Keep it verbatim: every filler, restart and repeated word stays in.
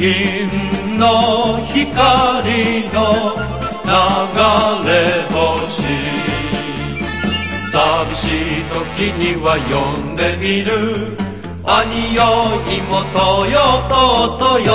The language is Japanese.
銀の光の流れ星、寂しい時には呼んでみる。兄よ妹よ弟よ